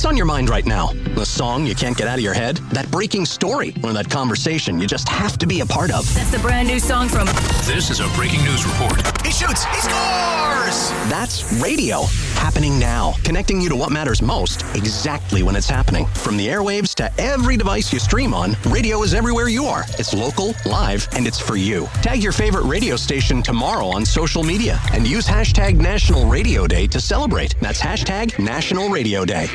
What's on your mind right now? The song you can't get out of your head? That breaking story? Or that conversation you just have to be a part of? That's the brand new song from... This is a breaking news report. He shoots! He scores! That's radio. Happening now. Connecting you to what matters most exactly when it's happening. From the airwaves to every device you stream on, radio is everywhere you are. It's local, live, and it's for you. Tag your favorite radio station tomorrow on social media and use hashtag National Radio Day to celebrate. That's hashtag National Radio Day.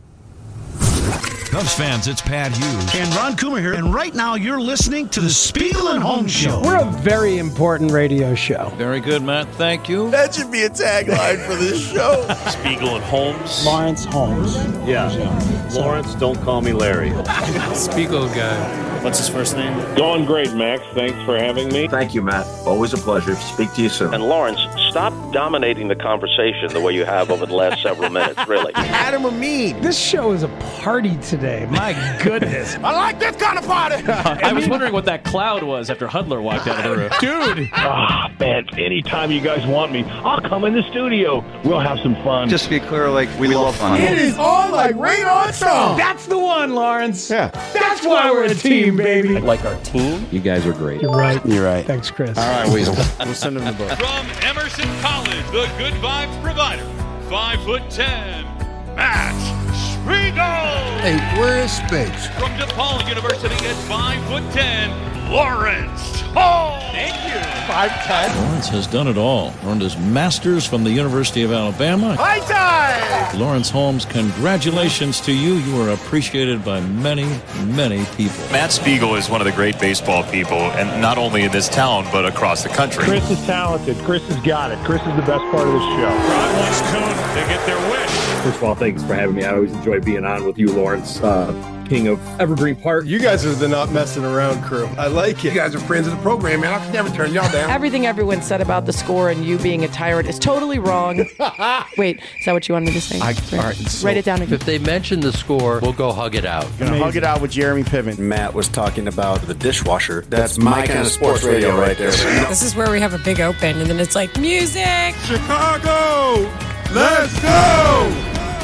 Cubs fans, it's Pat Hughes. And Ron Coomer here. And right now you're listening to the Spiegel and Holmes Show. We're a very important radio show. Very good, Matt. Thank you. That should be a tagline for this show. Spiegel and Holmes. Lawrence Holmes. Yeah. Lawrence, don't call me Larry. Spiegel guy. What's his first name? Going great, Max. Thanks for having me. Thank you, Matt. Always a pleasure. Speak to you soon. And Lawrence, stop dominating the conversation the way you have over the last several minutes, really. Adam Amin. This show is a party today. My goodness. I like this kind of party. I was wondering what that cloud was after Hudler walked out of the room. Dude. Man, anytime you guys want me, I'll come in the studio. We'll have some fun. Just to be clear, we love fun. It is on like Rain on Song. That's the one, Lawrence. Yeah. That's why we're a team, baby. Like our team? You guys are great. You're right. You're right. Thanks, Chris. All right, Weasel. We'll send him the book. From Emerson College, the good vibes provider, 5'10", Matt Spiegel. Hey, where is space? From DePaul University at 5'10", Lawrence Hall. Thank you. 5'10". Lawrence has done it all. Earned his master's from the University of Alabama. High time. Lawrence Holmes, congratulations to you. You are appreciated by many, many people. Matt Spiegel is one of the great baseball people, and not only in this town, but across the country. Chris is talented. Chris has got it. Chris is the best part of the show. Crowd wants Coon to get their wish. First of all, thanks for having me. I always enjoy being on with you, Lawrence, king of Evergreen Park. You guys are the not messing around crew. I like it. You guys are friends of the program, man. I can never turn y'all down. Everything everyone said about the score and you being a tyrant is totally wrong. Wait, is that what you wanted me to say? All right, Write it down again. If they mention the score, we'll go hug it out. Gonna hug it out with Jeremy Piven. Matt was talking about the dishwasher. That's my kind of sports radio right there. This is where we have a big open, and then it's like, music! Chicago, let's go!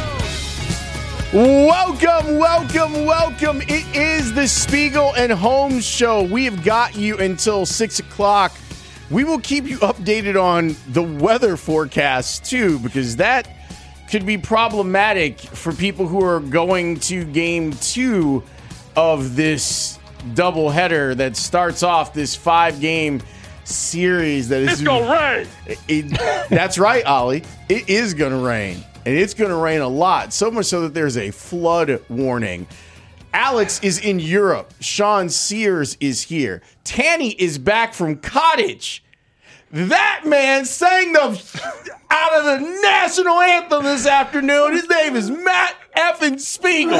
Welcome. It is the Spiegel and Holmes Show. We have got you until 6 o'clock. We will keep you updated on the weather forecast, too, because that could be problematic for people who are going to Game 2 of this doubleheader that starts off this 5-game series. That is, It's going to rain. That's right, Ollie. It is going to rain. And it's going to rain a lot, so much so that there's a flood warning. Alex is in Europe. Sean Sears is here. Tanny is back from Cottage. That man sang out of the national anthem this afternoon. His name is Matt effing Spiegel.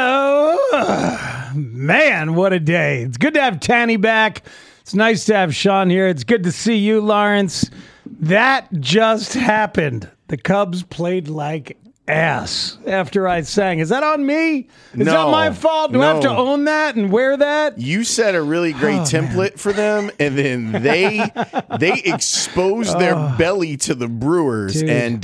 Hello. Man, what a day. It's good to have Tanny back. It's nice to have Sean here. It's good to see you, Lawrence. That just happened. The Cubs played like ass after I sang. Is that on me? Is that my fault? Do I have to own that and wear that? You set a really great template for them, and then they exposed their belly to the Brewers. Dude. And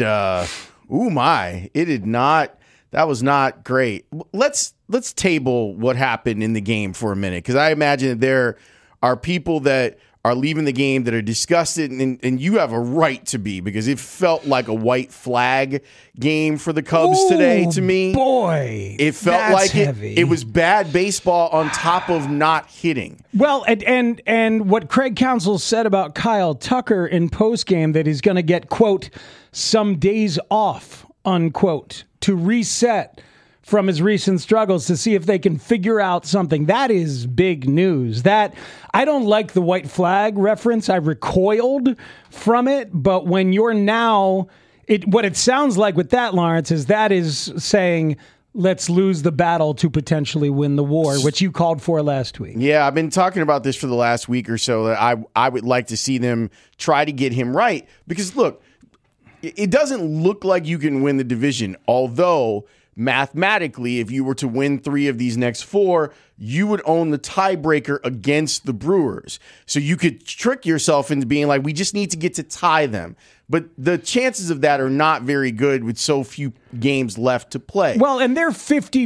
it did not. That was not great. Let's table what happened in the game for a minute, because I imagine that there are people that are leaving the game that are disgusted, and you have a right to be, because it felt like a white flag game for the Cubs today to me. Boy, it felt like it was bad baseball on top of not hitting. Well, and what Craig Counsell said about Kyle Tucker in postgame, that he's going to get, quote, some days off, unquote, to reset from his recent struggles to see if they can figure out something. That is big news. That I don't like the white flag reference. I recoiled from it. But when you're now, what it sounds like with that, Lawrence, is that is saying, let's lose the battle to potentially win the war, which you called for last week. Yeah, I've been talking about this for the last week or so, that I would like to see them try to get him right. Because, look, it doesn't look like you can win the division, although mathematically, if you were to win 3 of these next 4, you would own the tiebreaker against the Brewers. So you could trick yourself into being like, we just need to get to tie them. But the chances of that are not very good with so few games left to play. Well, and they're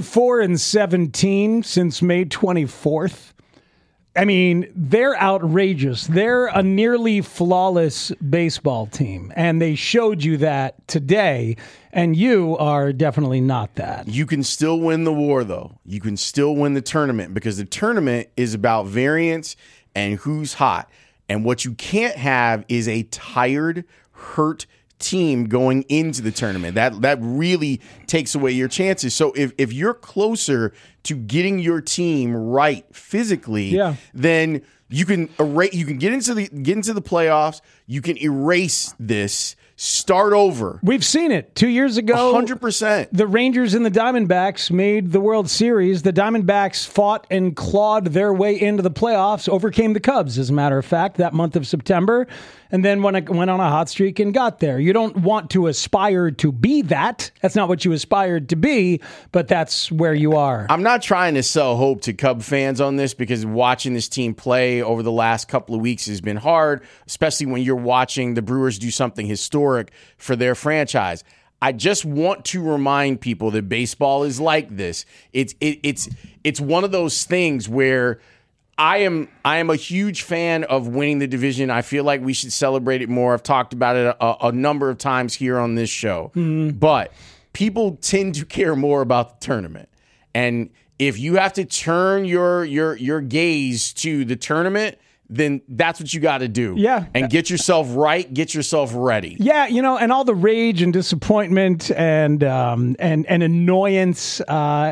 54-17 since May 24th. I mean, they're outrageous. They're a nearly flawless baseball team, and they showed you that today, and you are definitely not that. You can still win the war, though. You can still win the tournament because the tournament is about variance and who's hot. And what you can't have is a tired, hurt team going into the tournament. That really takes away your chances. So if you're closer to getting your team right physically, then you can get into the playoffs. You can erase this. Start over. We've seen it 2 years ago. 100%. The Rangers and the Diamondbacks made the World Series. The Diamondbacks fought and clawed their way into the playoffs, overcame the Cubs, as a matter of fact, that month of September, and then went on a hot streak and got there. You don't want to aspire to be that. That's not what you aspired to be, but that's where you are. I'm not trying to sell hope to Cub fans on this because watching this team play over the last couple of weeks has been hard, especially when you're watching the Brewers do something historic for their franchise. I just want to remind people that baseball is like this. It's one of those things where I am a huge fan of winning the division. I feel like we should celebrate it more. I've talked about it a number of times here on this show. Mm-hmm. But people tend to care more about the tournament. And if you have to turn your gaze to the tournament, then that's what you got to do. Yeah. And get yourself right, get yourself ready. Yeah, and all the rage and disappointment and annoyance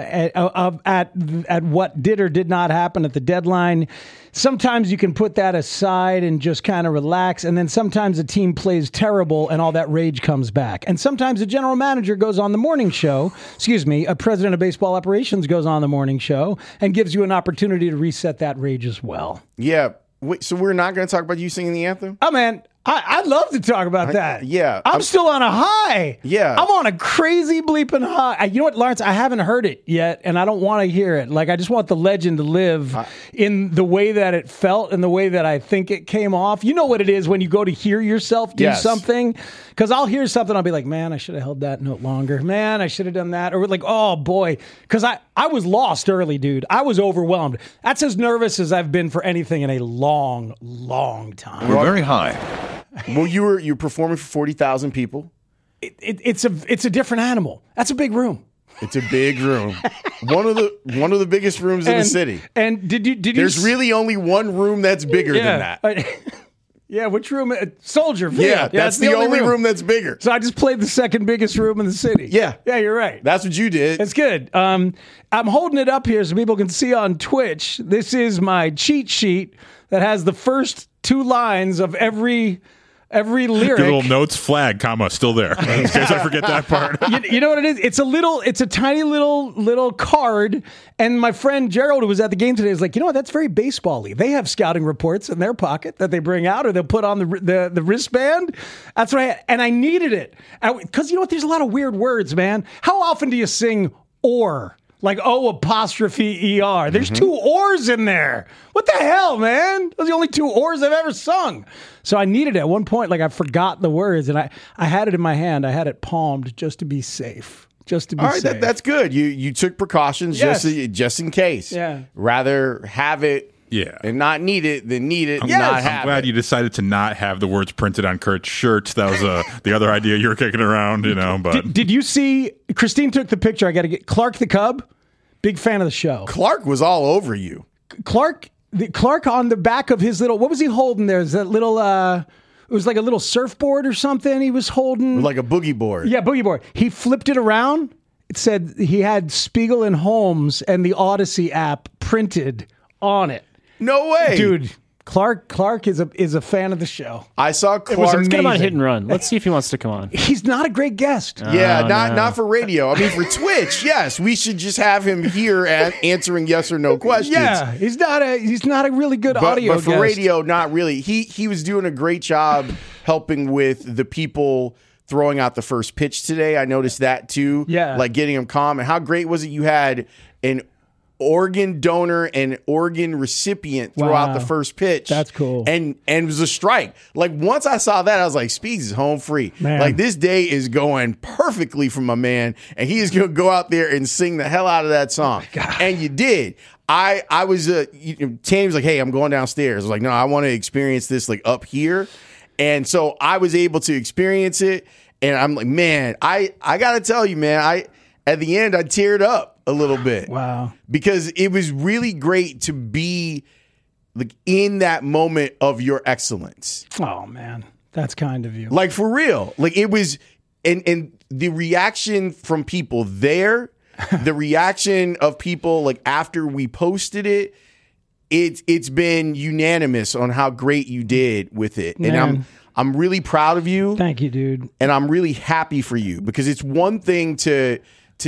at what did or did not happen at the deadline. Sometimes you can put that aside and just kind of relax, and then sometimes a team plays terrible and all that rage comes back. And sometimes a general manager goes on the morning show, a president of baseball operations goes on the morning show and gives you an opportunity to reset that rage as well. Yeah. Wait, so we're not going to talk about you singing the anthem? Oh, man, I'd love to talk about that. Yeah. I'm still on a high. Yeah. I'm on a crazy bleeping high. You know what, Lawrence? I haven't heard it yet, and I don't want to hear it. Like, I just want the legend to live in the way that it felt and the way that I think it came off. You know what it is when you go to hear yourself do something? Because I'll hear something, I'll be like, man, I should have held that note longer. Man, I should have done that. Or like, oh, boy. Because I was lost early, dude. I was overwhelmed. That's as nervous as I've been for anything in a long, long time. We're very high. Well, you're performing for 40,000 people. It's a different animal. That's a big room. It's a big room. one of the biggest rooms in the city. And did you? There's really only one room that's bigger than that. Yeah, which room? Soldier Field. Yeah, that's the only room that's bigger. So I just played the second biggest room in the city. Yeah, you're right. That's what you did. It's good. I'm holding it up here so people can see on Twitch. This is my cheat sheet that has the first 2 lines of every lyric. Your little notes, flag, comma, still there. In case I forget that part. You know what it is? It's a tiny little card. And my friend Gerald, who was at the game today, is like, you know what? That's very baseball-y. They have scouting reports in their pocket that they bring out, or they'll put on the wristband. That's what I had. And I needed it. Because you know what? There's a lot of weird words, man. How often do you sing or? Like O''ER. There's 2 ors in there. What the hell, man? Those are the only 2 ors I've ever sung. So I needed it at one point. Like I forgot the words, and I had it in my hand. I had it palmed just to be safe. Just to be safe. All right, that's good. You took precautions just in case. Yeah. Rather have it. Yeah. And not need it than need it and I'm not have glad it. you decided to not have the words printed on Kurt's shirts. That was the other idea you were kicking around, But Did you see, Christine took the picture. I got to get Clark the Cub. Big fan of the show. Clark was all over you. Clark on the back of his little, what was he holding there? Is that little, it was like a little surfboard or something he was holding. Like a boogie board. Yeah, boogie board. He flipped it around. It said he had Spiegel and Holmes and the Odyssey app printed on it. No way. Dude, Clark is a fan of the show. I saw Clark. Let's get him on Hit and Run. Let's see if he wants to come on. He's not a great guest. Yeah, not for radio. I mean, for Twitch, yes, we should just have him here answering yes or no questions. Yeah, he's not a really good audio but for guest. radio, not really. He was doing a great job helping with the people throwing out the first pitch today. I noticed that too. Yeah. Like getting him calm. And how great was it you had an organ donor and organ recipient throw out the first pitch. That's cool. And it was a strike. Like once I saw that, I was like, Speeds is home free. Man. Like this day is going perfectly for my man, and he is going to go out there and sing the hell out of that song. And you did. I was Tammy was like, hey, I'm going downstairs. I was like, no, I want to experience this like up here. And so I was able to experience it, and I'm like, man, I got to tell you, man, at the end I teared up a little bit. Wow. Because it was really great to be like in that moment of your excellence. Oh man, that's kind of you. Like for real. Like it was, and the reaction from people there, the reaction of people like after we posted it, it's been unanimous on how great you did with it. Man. And I'm really proud of you. Thank you, dude. And I'm really happy for you, because it's one thing to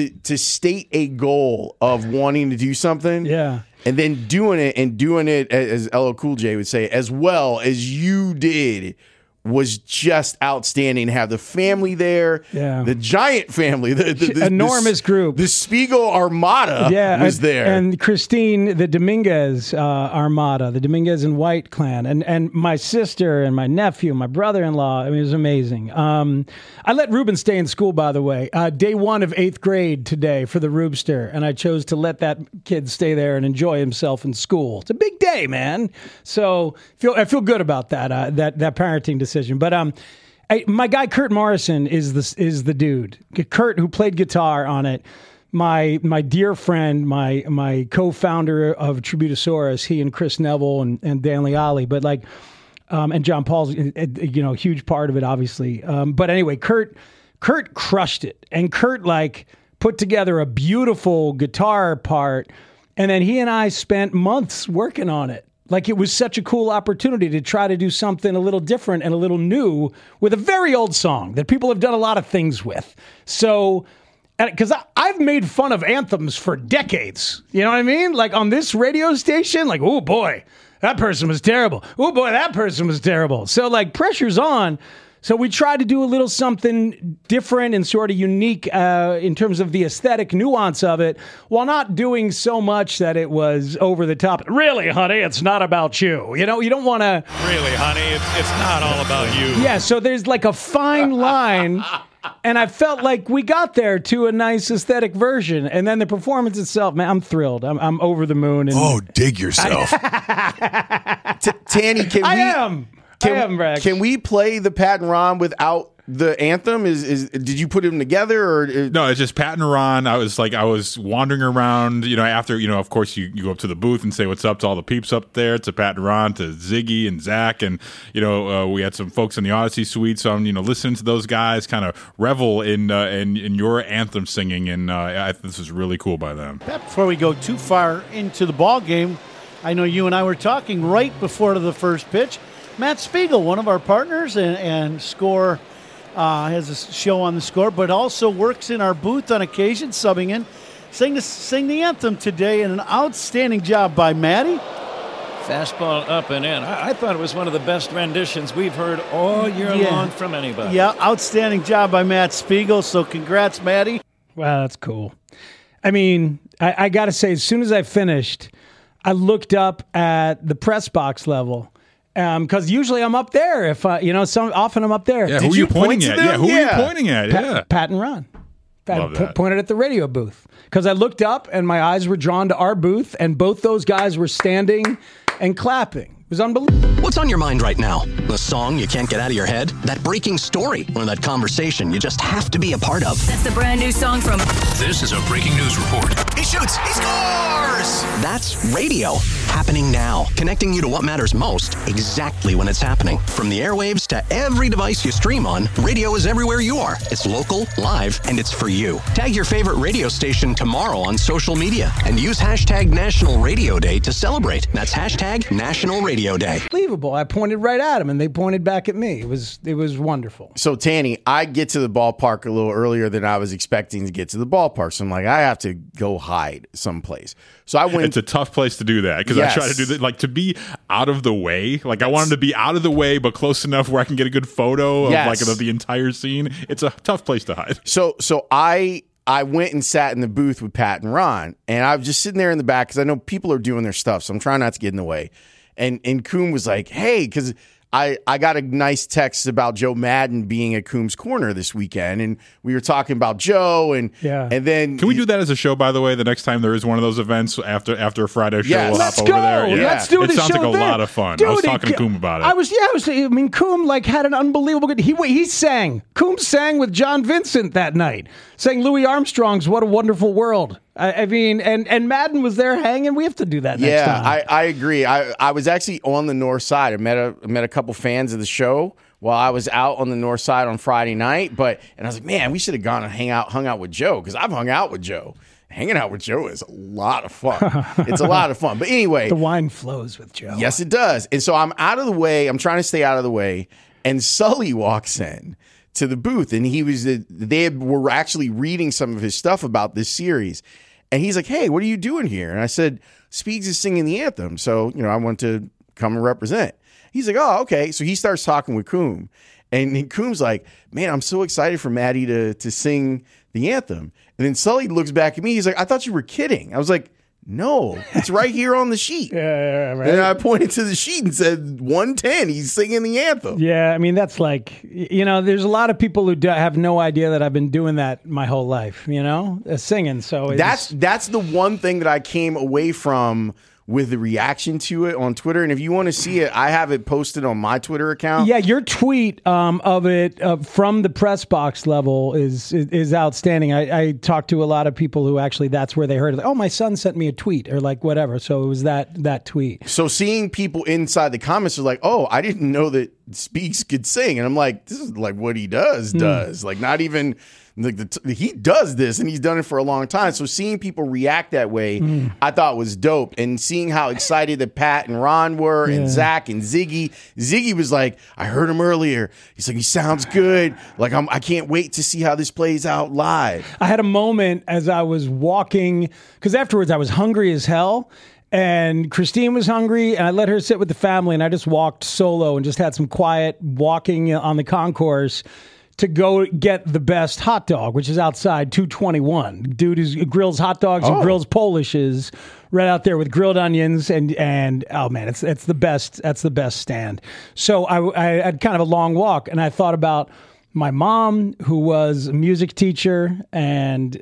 state a goal of wanting to do something, and then doing it as LL Cool J would say, as well as you did, was just outstanding. Have the family there, the giant family, the enormous group, the Spiegel Armada was there, and Christine, the Dominguez Armada, the Dominguez and White clan, and my sister and my nephew, my brother-in-law. I mean, it was amazing. I let Ruben stay in school, by the way. Day 1 of 8th grade today for the Rubester, and I chose to let that kid stay there and enjoy himself in school. It's a big day, man. So I feel good about that that parenting decision. But my guy Kurt Morrison is the dude. Kurt, who played guitar on it. My dear friend, my co-founder of Tributosaurus, he and Chris Neville and Dan Leali, but like, and John Paul's, a huge part of it, obviously. But anyway, Kurt crushed it, and Kurt like put together a beautiful guitar part, and then he and I spent months working on it. Like it was such a cool opportunity to try to do something a little different and a little new with a very old song that people have done a lot of things with. So, because I've made fun of anthems for decades, you know what I mean? Like on this radio station, like, oh boy, that person was terrible. Oh boy, that person was terrible. So like pressure's on. So we tried to do a little something different and sort of unique in terms of the aesthetic nuance of it, while not doing so much that it was over the top. Really, honey, it's not about you. You don't want to... Really, honey, it's not all about you. Yeah, so there's like a fine line, and I felt like we got there to a nice aesthetic version. And then the performance itself, man, I'm thrilled. I'm over the moon. And dig yourself. Tanny, Can we play the Pat and Ron without the anthem? Did you put them together, or no? It's just Pat and Ron. I was wandering around, after, of course you go up to the booth and say what's up to all the peeps up there, to Pat and Ron, to Ziggy and Zach, and we had some folks in the Odyssey Suite, so I'm listening to those guys kind of revel in your anthem singing, and this is really cool by them. Before we go too far into the ball game, I know you and I were talking right before the first pitch. Matt Spiegel, one of our partners, and Score has a show on the Score, but also works in our booth on occasion, subbing in, sing the anthem today, and an outstanding job by Matty. Fastball up and in. I thought it was one of the best renditions we've heard all year long from anybody. Yeah, outstanding job by Matt Spiegel, so congrats, Matty. Wow, that's cool. I mean, I got to say, as soon as I finished, I looked up at the press box level. Because usually I'm up there. If often I'm up there. Yeah, who are you pointing at? Yeah, who are you pointing at? Pat and Ron. Pointed at the radio booth. Because I looked up and my eyes were drawn to our booth, and both those guys were standing and clapping. It was unbelievable. What's on your mind right now? The song you can't get out of your head? That breaking story? Or that conversation you just have to be a part of? That's the brand new song from... This is a breaking news report. He shoots! He scores! That's radio. Happening now. Connecting you to what matters most, exactly when it's happening. From the airwaves to every device you stream on, radio is everywhere you are. It's local, live, and it's for you. Tag your favorite radio station tomorrow on social media and use hashtag National Radio Day to celebrate. That's hashtag National Radio Radio Day. Unbelievable. I pointed right at them, and they pointed back at me. It was wonderful. So, Tanny, I get to the ballpark a little earlier than I was expecting to get to the ballpark. So I'm like, I have to go hide someplace. So I went. It's a tough place to do that because I try to do that, like to be out of the way. Like I wanted to be out of the way, but close enough where I can get a good photo of the entire scene. It's a tough place to hide. So I went and sat in the booth with Pat and Ron, and I was just sitting there in the back because I know people are doing their stuff, so I'm trying not to get in the way. And Coombe was like, hey, because I got a nice text about Joe Madden being at Coombe's Corner this weekend, and we were talking about Joe, and then can we do that as a show? By the way, the next time there is one of those events after a Friday show, we'll hop over there. Yeah. Let's do it. The sounds show like a there. lot of fun. Dude, I was talking to Coombe about it. I mean, Coombe had an unbelievable good. He sang. Coombe sang with John Vincent that night, sang Louis Armstrong's "What a Wonderful World." I mean, and Madden was there hanging. We have to do that next time. Yeah, I agree. I was actually on the north side. I met a couple fans of the show while I was out on the north side on Friday night. And I was like, man, we should have gone and hung out with Joe because I've hung out with Joe. Hanging out with Joe is a lot of fun. It's a lot of fun. But anyway, the wine flows with Joe. Yes, it does. And so I'm out of the way. I'm trying to stay out of the way. And Sully walks in to the booth, and they were actually reading some of his stuff about this series. And he's like, hey, what are you doing here? And I said, Speeds is singing the anthem. So, I want to come and represent. He's like, oh, okay. So he starts talking with Coombe. And Coombe's like, man, I'm so excited for Maddie to sing the anthem. And then Sully looks back at me. He's like, I thought you were kidding. I was like, no, it's right here on the sheet. Yeah, right. And I pointed to the sheet and said, 110, he's singing the anthem. Yeah, I mean, that's like, there's a lot of people who have no idea that I've been doing that my whole life, singing. So that's the one thing that I came away from with the reaction to it on Twitter. And if you want to see it, I have it posted on my Twitter account. Yeah, your tweet of it from the press box level is outstanding. I talked to a lot of people who actually that's where they heard it. Like, oh, my son sent me a tweet or like whatever. So it was that tweet. So seeing people inside the comments are like, oh, I didn't know that Speaks could sing. And I'm like, this is like what he does. Like not even... he does this, and he's done it for a long time. So seeing people react that way, I thought was dope. And seeing how excited that Pat and Ron were, and Zach and Ziggy. Ziggy was like, I heard him earlier. He's like, he sounds good. Like I can't wait to see how this plays out live. I had a moment as I was walking, because afterwards I was hungry as hell. And Christine was hungry, and I let her sit with the family, and I just walked solo and just had some quiet walking on the concourse to go get the best hot dog, which is outside 221. Dude who grills hot dogs and grills Polishes right out there with grilled onions and oh man, it's the best. That's the best stand. So I had kind of a long walk, and I thought about my mom, who was a music teacher and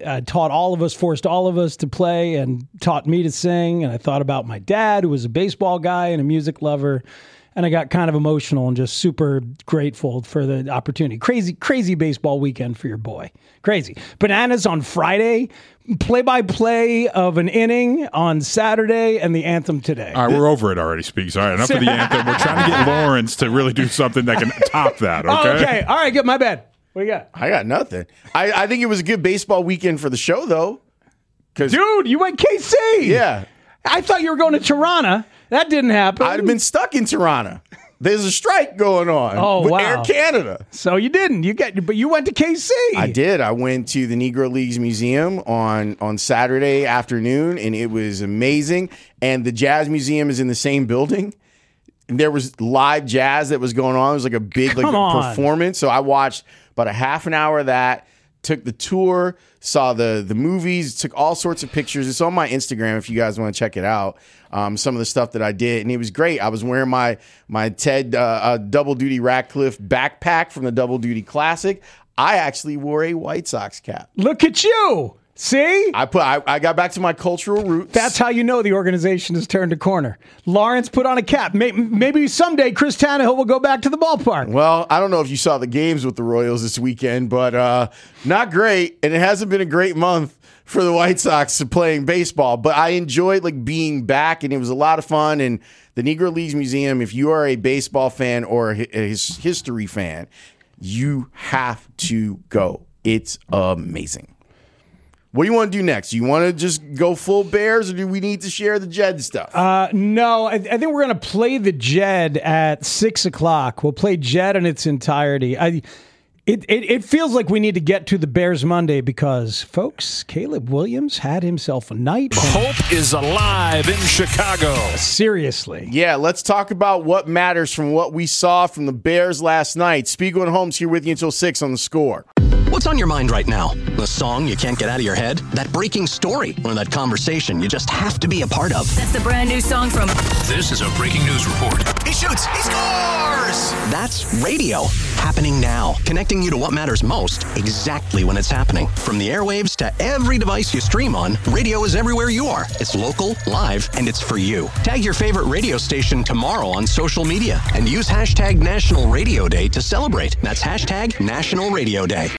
forced all of us to play and taught me to sing. And I thought about my dad, who was a baseball guy and a music lover. And I got kind of emotional and just super grateful for the opportunity. Crazy baseball weekend for your boy. Crazy. Bananas on Friday, play-by-play of an inning on Saturday, and the anthem today. All right, we're over it already, Speaks. All right, enough of the anthem. We're trying to get Lawrence to really do something that can top that, okay? Oh, okay. All right, good. My bad. What you got? I got nothing. I think it was a good baseball weekend for the show, though. Dude, you went KC. Yeah. I thought you were going to Tirana. That didn't happen. I'd have been stuck in Tirana. There's a strike going on with Air Canada. So you didn't. But you went to KC. I did. I went to the Negro Leagues Museum on Saturday afternoon, and it was amazing. And the Jazz Museum is in the same building. And there was live jazz that was going on. It was like a big performance. So I watched about a half an hour of that. Took the tour, saw the movies, took all sorts of pictures. It's on my Instagram if you guys want to check it out. Some of the stuff that I did, and it was great. I was wearing my Ted Double Duty Ratcliffe backpack from the Double Duty Classic. I actually wore a White Sox cap. Look at you. See? I got back to my cultural roots. That's how you know the organization has turned a corner. Lawrence put on a cap. Maybe someday Chris Tannehill will go back to the ballpark. Well, I don't know if you saw the games with the Royals this weekend, but not great. And it hasn't been a great month for the White Sox playing baseball. But I enjoyed being back, and it was a lot of fun. And the Negro Leagues Museum, if you are a baseball fan or a history fan, you have to go. It's amazing. What do you want to do next? You want to just go full Bears, or do we need to share the Jed stuff? No, I think we're going to play the Jed at 6 o'clock. We'll play Jed in its entirety. It feels like we need to get to the Bears Monday because, folks, Caleb Williams had himself a night. Hope is alive in Chicago. Seriously. Yeah, let's talk about what matters from what we saw from the Bears last night. Spiegel and Holmes here with you until 6 on The Score. What's on your mind right now? The song you can't get out of your head? That breaking story? Or that conversation you just have to be a part of? That's the brand new song from... This is a breaking news report. He shoots! He scores! That's radio. Happening now. Connecting you to what matters most exactly when it's happening. From the airwaves to every device you stream on, radio is everywhere you are. It's local, live, and it's for you. Tag your favorite radio station tomorrow on social media and use hashtag National Radio Day to celebrate. That's hashtag National Radio Day.